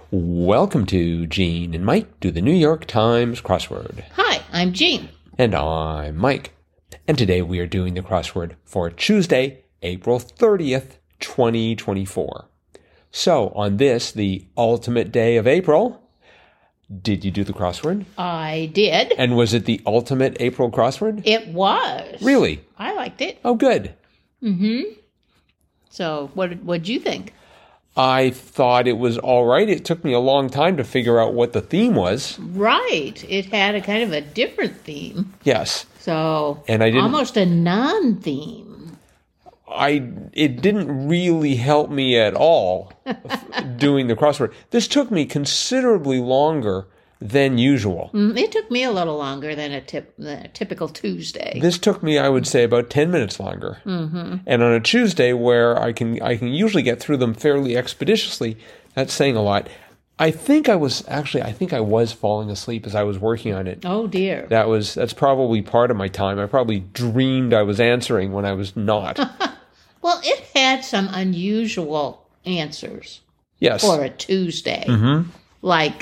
Welcome to Gene and Mike do the New York Times crossword. Hi, I'm Jean. And I'm Mike. And today we are doing the crossword for Tuesday, April 30th, 2024. So on this, the ultimate day of April, did you do the crossword? I did. And was it the ultimate April crossword? It was. Really? I liked it. Oh, good. So what'd you think? I thought it was all right. It took me a long time to figure out what the theme was. Right. It had a kind of a different theme. Yes. So And I didn't- almost a non-theme. It didn't really help me at all doing the crossword. This took me considerably longer than usual. It took me a little longer than a typical Tuesday. This took me, I would say, about 10 minutes longer. And on a Tuesday where I can usually get through them fairly expeditiously, that's saying a lot. I think I was falling asleep as I was working on it. Oh dear. That's probably part of my time. I probably dreamed I was answering when I was not. Well, it had some unusual answers Yes. for a Tuesday. Like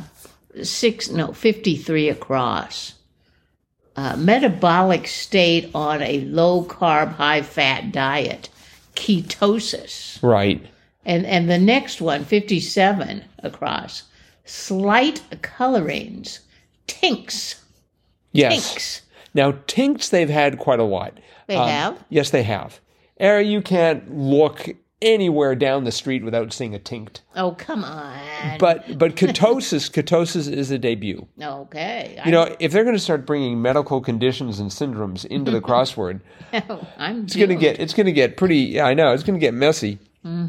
53 across. Metabolic state on a low-carb, high-fat diet. Ketosis. Right. And the next one, 57 across. Slight colorings. Tinks. Yes. Tinks. Now, tinks they've had quite a lot. They have? Yes, they have. You can't look anywhere down the street without seeing a tinct. Oh, come on. But ketosis is a debut. Okay. You know, if they're going to start bringing medical conditions and syndromes into the crossword, it's going to get pretty. Yeah, I know it's going to get messy.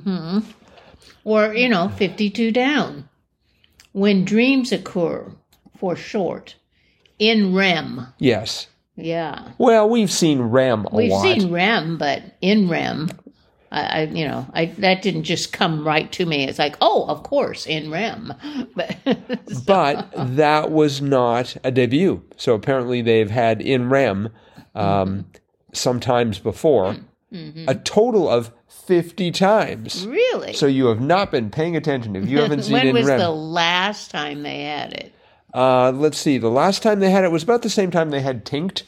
Or 52 down. When dreams occur, for short, in REM. Yes. Yeah. Well, we've seen REM a lot. We've seen REM, but in REM, that didn't just come right to me. It's like, oh, of course, in REM. But that was not a debut. So apparently they've had in REM sometimes before, a total of 50 times. Really? So you have not been paying attention if you haven't seen when in was REM. the last time they had it? Let's see. The last time they had it was about the same time they had tinct.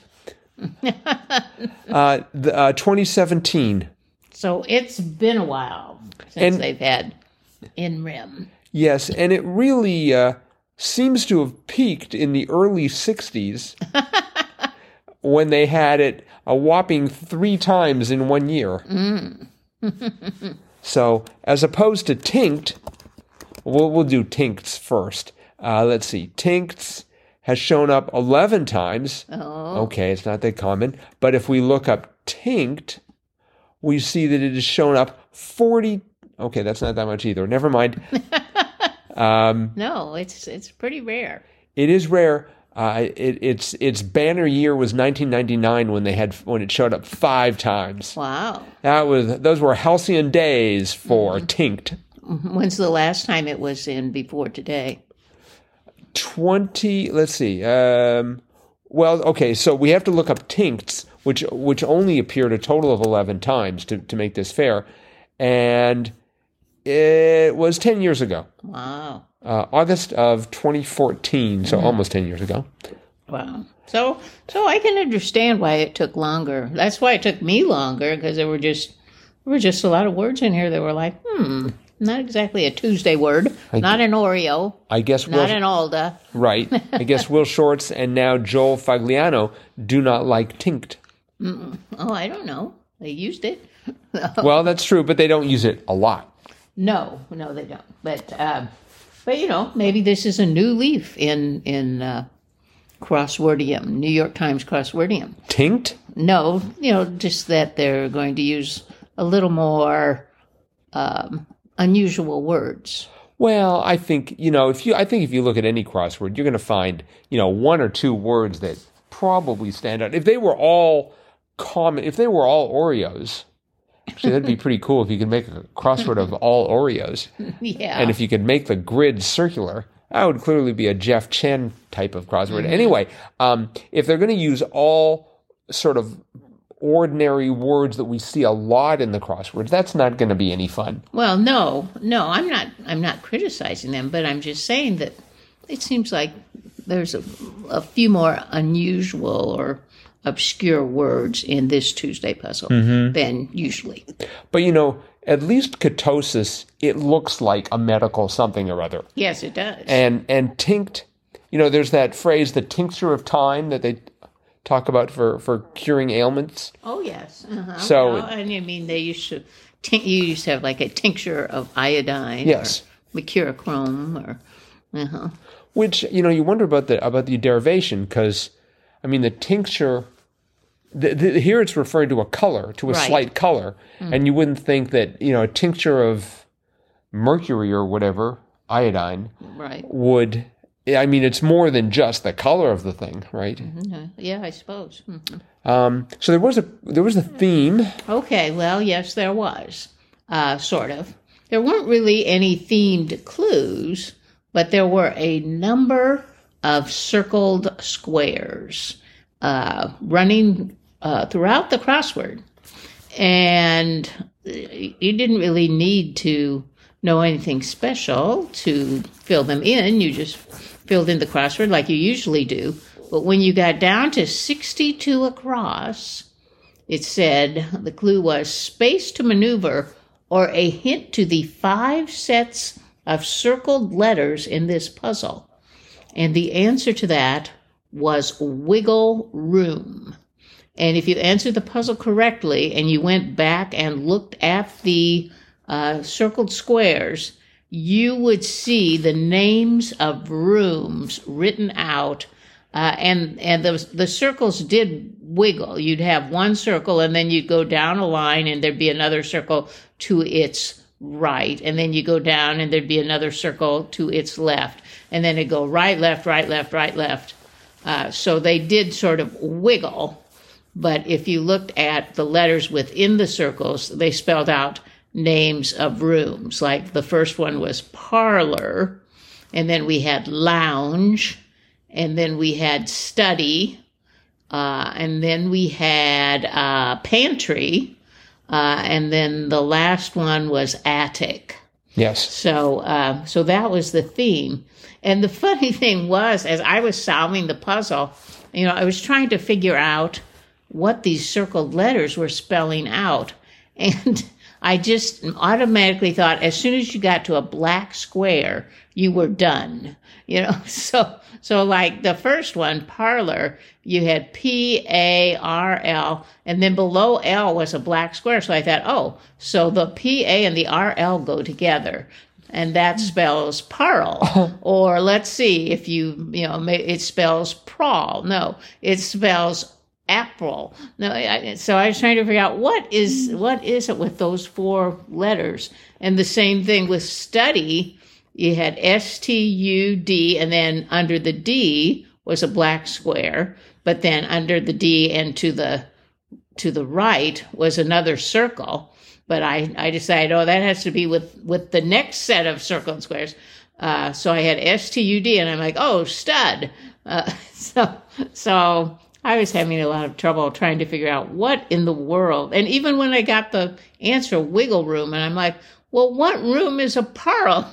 2017. So it's been a while since they've had in REM. Yes, and it really seems to have peaked in the early 60s when they had it a whopping 3 times in 1 year. So, as opposed to tinct, we'll do tincts first. Let's see. Tincts has shown up 11 times. Oh. Okay, it's not that common. But if we look up tinct, we see that it has shown up 40. Okay, that's not that much either. Never mind. No, it's pretty rare. It is rare. Its banner year was 1999 when it showed up 5 times. Wow. Those were halcyon days for tinct. When's the last time it was in before today? Let's see. Well, okay, so we have to look up tincts, which only appeared a total of 11 times to make this fair. And it was 10 years ago. Wow. August of 2014, so almost 10 years ago. Wow. So I can understand why it took longer. That's why it took me longer, because there were just a lot of words in here that were like, not exactly a Tuesday word, not an Oreo, I guess not an Alda. Right. I guess Will Shortz and now Joel Fagliano do not like tinct. Oh, I don't know. They used it. Well, that's true, but they don't use it a lot. No, they don't. But maybe this is a new leaf in Crosswordium, New York Times Crosswordium. Tinct? No, just that they're going to use a little more unusual words. Well, I think if you look at any crossword, you're going to find 1 or 2 words that probably stand out. If they were all common, if they were all Oreos, actually that'd be pretty cool if you could make a crossword of all Oreos. Yeah. And if you could make the grid circular, that would clearly be a Jeff Chen type of crossword. Anyway, if they're going to use all sort of ordinary words that we see a lot in the crosswords, that's not going to be any fun. Well, no, I'm not criticizing them, but I'm just saying that it seems like there's a few more unusual or obscure words in this Tuesday puzzle than usually. But, at least ketosis, it looks like a medical something or other. Yes, it does. And tinct, there's that phrase, the tincture of time, that they talk about for curing ailments. Oh, yes. So, they used to, you used to have like a tincture of iodine. Yes. Or mercurochrome or, Which, you wonder about the derivation, because, the tincture, here it's referring to a color, to a slight color, and you wouldn't think that, a tincture of mercury or whatever, iodine, would, it's more than just the color of the thing, right? Mm-hmm. Yeah, I suppose. So there was a theme. Okay, well, yes, there was, sort of. There weren't really any themed clues, but there were a number of circled squares running throughout the crossword. And you didn't really need to know anything special to fill them in. You just filled in the crossword like you usually do. But when you got down to 62 across, it said the clue was space to maneuver or a hint to the 5 sets of circled letters in this puzzle. And the answer to that was wiggle room. And if you answered the puzzle correctly and you went back and looked at the circled squares, you would see the names of rooms written out. And the circles did wiggle. You'd have one circle and then you'd go down a line and there'd be another circle to its right. And then you go down and there'd be another circle to its left. And then it'd go right, left, right, left, right, left. So they did sort of wiggle. But if you looked at the letters within the circles, they spelled out names of rooms. Like the first one was parlor, and then we had lounge, and then we had study, and then we had pantry, and then the last one was attic. Yes. So that was the theme. And the funny thing was, as I was solving the puzzle, I was trying to figure out what these circled letters were spelling out. And I just automatically thought, as soon as you got to a black square, you were done. So like the first one, parlor, you had P-A-R-L, and then below L was a black square. So I thought, so the P-A and the R-L go together. And that spells parl. Or let's see if it spells prawl. No, it spells April. No, so I was trying to figure out what is it with those 4 letters. And the same thing with study. You had S-T-U-D, and then under the D was a black square, but then under the D and to the right was another circle. But I decided, that has to be with the next set of circled squares. So I had S-T-U-D, and I'm like, stud. So I was having a lot of trouble trying to figure out what in the world. And even when I got the answer, wiggle room, and I'm like, well, what room is a parlor?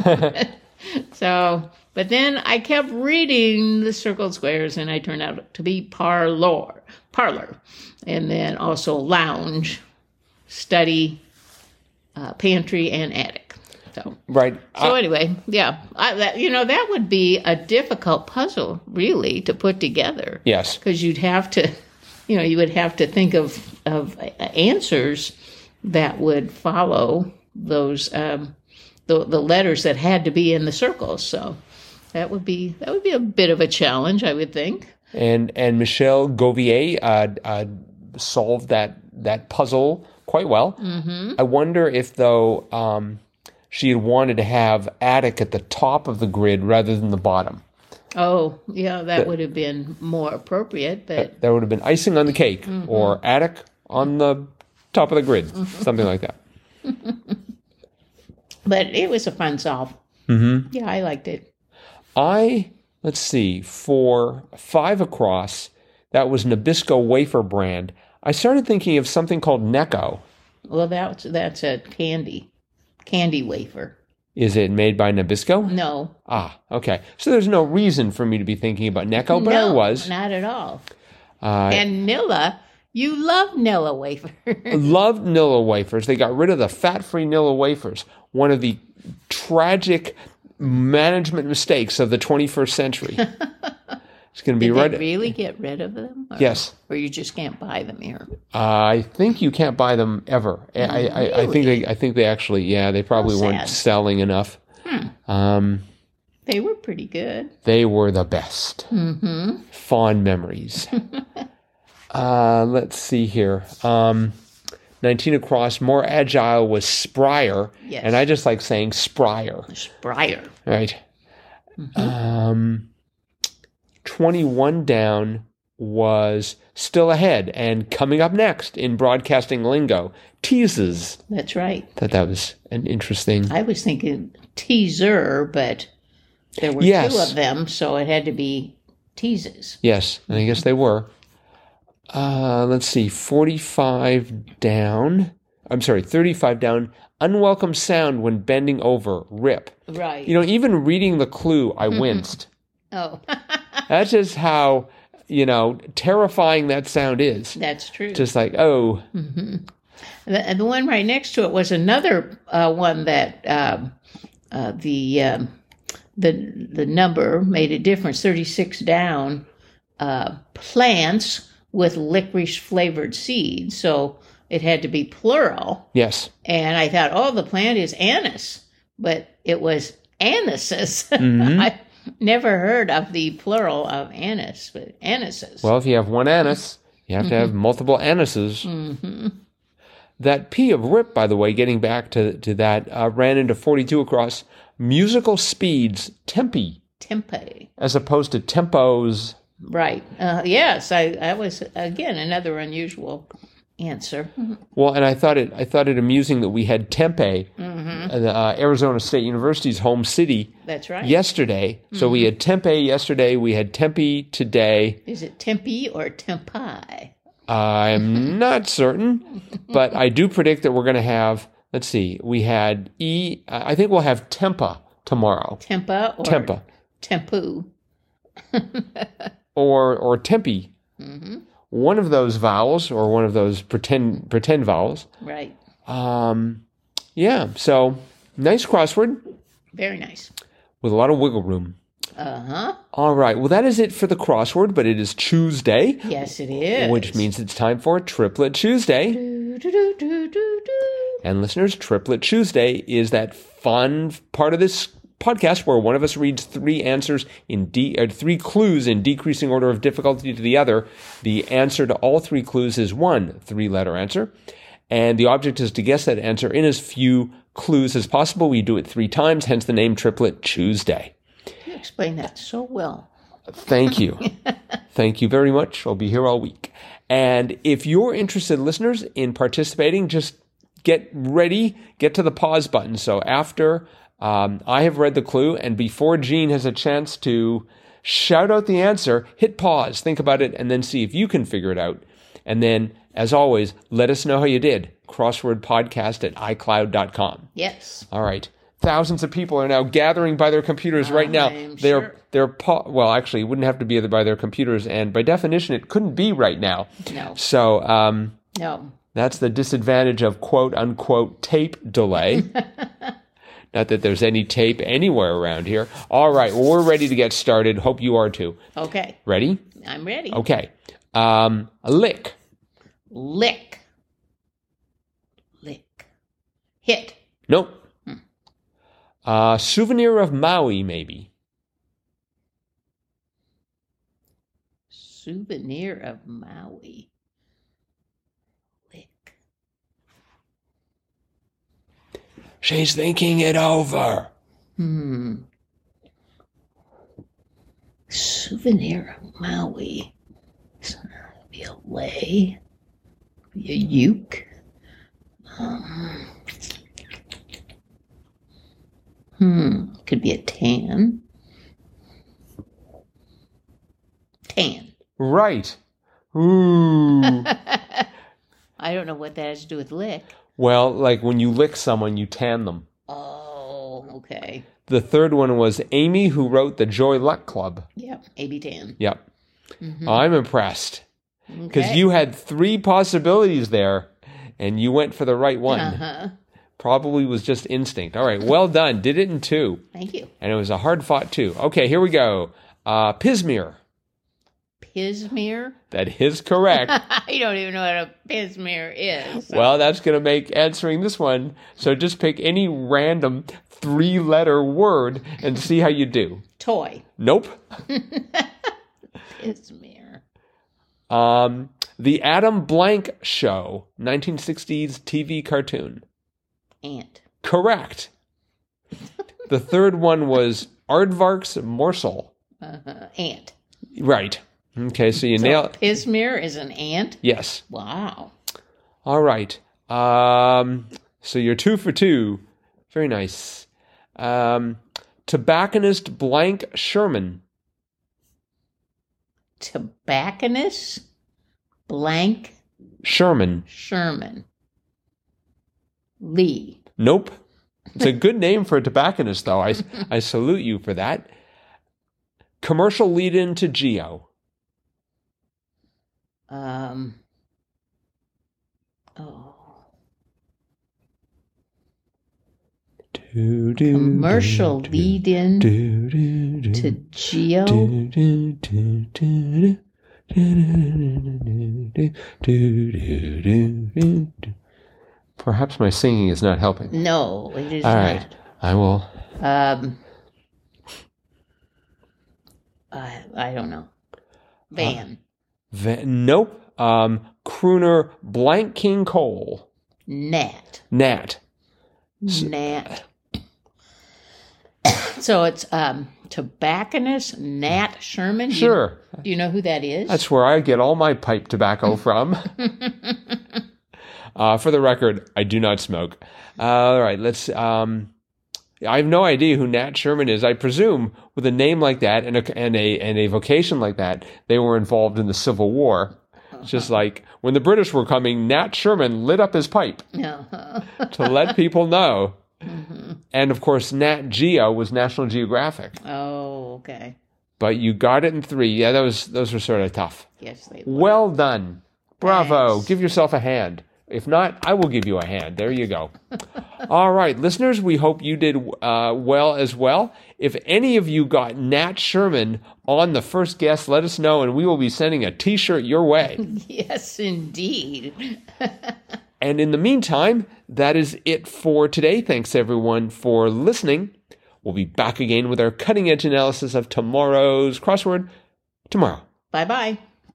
But then I kept reading the circled squares, and I turned out to be parlor, and then also lounge, study, pantry, and attic. So right. So anyway, yeah, that would be a difficult puzzle, really, to put together. Yes, because you'd have to, you would have to think of answers that would follow those the letters that had to be in the circles. So that would be a bit of a challenge, I would think. And Michel Gouvier solved that puzzle quite well. Mm-hmm. I wonder if though she had wanted to have attic at the top of the grid rather than the bottom. Oh, yeah, that would have been more appropriate. But that would have been icing on the cake, mm-hmm. or attic on the top of the grid, mm-hmm. something like that. But it was a fun solve. Mm-hmm. Yeah, I liked it. Let's see, for 5 across, that was Nabisco wafer brand. I started thinking of something called Necco. Well, that's a candy wafer. Is it made by Nabisco? No. Ah, okay. So there's no reason for me to be thinking about Necco, but I No, was. not at all. And Nilla, you love Nilla wafer. Loved Nilla wafers. They got rid of the fat-free Nilla wafers. One of the tragic management mistakes of the 21st century. It's going to be Did right. they really get rid of them? Yes. Or you just can't buy them here? I think you can't buy them ever. I think they actually, they probably How weren't sad. selling enough. They were pretty good. They were the best. Mm-hmm. Fond memories. Let's see here. 19 across, more agile was Sprier. Yes. And I just like saying Sprier. Sprier. Right. 21 down was still ahead and coming up next in broadcasting lingo. Teases. That's right. That was an interesting. I was thinking teaser, but there were Yes. two of them, so it had to be teases. Yes, and I guess they were. Let's see, 45 down. I'm sorry, 35 down. Unwelcome sound when bending over. Rip. Right. You know, even reading the clue, I winced. Oh, That's just how, terrifying that sound is. that's true. Just like, oh, The one right next to it was another one that the number made a difference. 36 down. Plants with licorice flavored seeds, so it had to be plural. yes. And I thought, oh, the plant is anise, but it was anises. Mm-hmm. I never heard of the plural of anise, but anises. Well, if you have one anise, you have to have multiple anises. That P of rip, by the way, getting back to that, ran into 42 across. Musical speeds, tempi, Tempe. as opposed to tempos. Right. Yes, I was, again, another unusual answer. Well, and I thought it amusing that we had Tempe, Arizona State University's home city, That's right. yesterday. So we had Tempe yesterday. We had Tempe today. Is it Tempe or Tempi? I'm not certain, but I do predict that we're going to have. Let's see. We had I think we'll have Tempa tomorrow. Tempa or Tempa Tempu? or Tempe. One of those vowels or one of those pretend vowels. Right. Yeah. So nice crossword Very nice. with a lot of wiggle room. Uh-huh. All right. Well, that is it for the crossword, but it is Tuesday, Yes, it is. which means it's time for Triplet Tuesday. Do, do, do, do, do, do. And listeners, Triplet Tuesday is that fun part of this podcast where one of us reads three answers three clues in decreasing order of difficulty to the other. The answer to all three clues is one 3-letter answer. And the object is to guess that answer in as few clues as possible. We do it 3 times, hence the name Triplet Tuesday. You explained that so well. Thank you. Thank you very much. I'll be here all week. And if you're interested, listeners, in participating, just get ready, get to the pause button. So after I have read the clue and before Jean has a chance to shout out the answer, hit pause, think about it, and then see if you can figure it out. And then, as always, let us know how you did. Crosswordpodcast@icloud.com. Yes. All right. Thousands of people are now gathering by their computers right now. I'm sure. Well, actually, it wouldn't have to be by their computers, and by definition, it couldn't be right now. No. So No. that's the disadvantage of quote unquote tape delay. Not that there's any tape anywhere around here. All right, well, we're ready to get started. Hope you are too. Okay. Ready? I'm ready. Okay. Lick. Lick. Lick. Hit. Nope. Souvenir of Maui, maybe. Souvenir of Maui. Lick. She's thinking it over. Souvenir of Maui. So that'd be a lay. Be a uke. Could be a tan. Tan. Right. Ooh. I don't know what that has to do with lick. Well, like when you lick someone, you tan them. Oh, okay. The third one was Amy, who wrote the Joy Luck Club. Yep, AB tan. Yep. I'm impressed. Because Okay. you had 3 possibilities there, and you went for the right one. Uh-huh. Probably was just instinct. All right, well done. Did it in 2. Thank you. And it was a hard-fought 2. Okay, here we go. Pismir. Pismir? That is correct. I don't even know what a pismir is. Well, that's going to make answering this one. So just pick any random 3-letter word and see how you do. Toy. Nope. Pismir. The Adam Blank Show, 1960s TV cartoon. Ant. Correct. The third one was Aardvark's Morsel. Ant. Right. Okay, so you So nailed. pismir is an ant? Yes. Wow. All right. So you're 2 for 2. Very nice. Tobacconist Blank Sherman. Tobacconist blank Sherman. Sherman. Lee. Nope. It's a good name for a tobacconist, though. I salute you for that. Commercial lead-in to Geo. Commercial lead-in to Geo. Perhaps my singing is not helping. No, it is All not. right. I will. I don't know. Van. Nope. Crooner Blank King Cole. Nat. Nat. Nat. So it's tobacconist Nat Sherman. Sure. Do you know who that is? That's where I get all my pipe tobacco from. For the record, I do not smoke. All right, let's. I have no idea who Nat Sherman is. I presume with a name like that and a vocation like that, they were involved in the Civil War. It's just like when the British were coming, Nat Sherman lit up his pipe to let people know. And of course, Nat Geo was National Geographic. Oh, okay. But you got it in 3. Yeah, those were sort of tough. Yes, they were. Well done. Bravo. Thanks. Give yourself a hand. If not, I will give you a hand. There you go. All right, listeners, we hope you did well as well. If any of you got Nat Sherman on the first guess, let us know, and we will be sending a T-shirt your way. Yes, indeed. And in the meantime, that is it for today. Thanks, everyone, for listening. We'll be back again with our cutting-edge analysis of tomorrow's crossword tomorrow. Bye-bye.